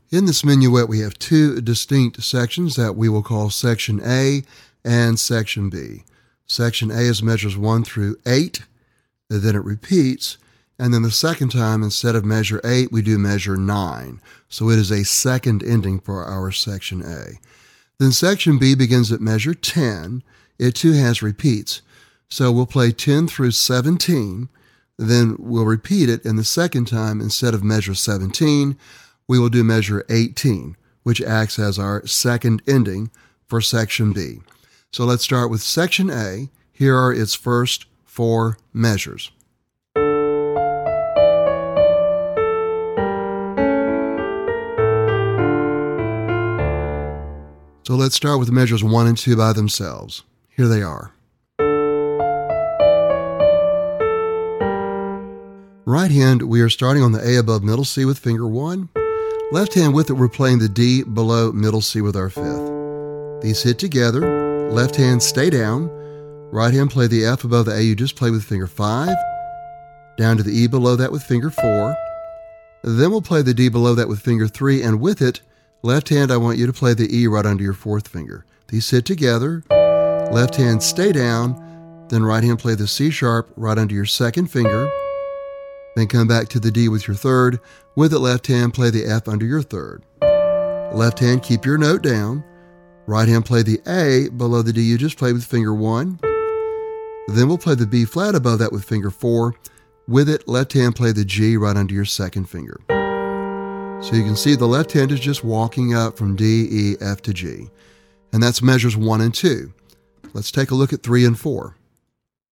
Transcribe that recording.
In this minuet, we have two distinct sections that we will call Section A and Section B. Section A is measures 1 through 8, and then it repeats, and then the second time, instead of measure 8, we do measure 9. So it is a second ending for our Section A. Then Section B begins at measure 10. It too has repeats. So we'll play 10 through 17, then we'll repeat it, and the second time, instead of measure 17, we will do measure 18, which acts as our second ending for Section B. So let's start with Section A. Here are its first 4 measures. So let's start with measures 1 and 2 by themselves. Here they are. Right hand, we are starting on the A above middle C with finger 1. Left hand with it, we're playing the D below middle C with our 5th. These hit together. Left hand stay down. Right hand play the F above the A you just played with finger 5. Down to the E below that with finger 4. Then we'll play the D below that with finger 3, and with it, left hand, I want you to play the E right under your 4th finger. These hit together. Left hand stay down. Then right hand play the C sharp right under your 2nd finger. Then come back to the D with your 3rd. With it, left hand, play the F under your 3rd. Left hand, keep your note down. Right hand, play the A below the D you just played with finger 1. Then we'll play the B flat above that with finger 4. With it, left hand, play the G right under your 2nd finger. So you can see the left hand is just walking up from D, E, F to G. And that's measures 1 and 2. Let's take a look at 3 and 4.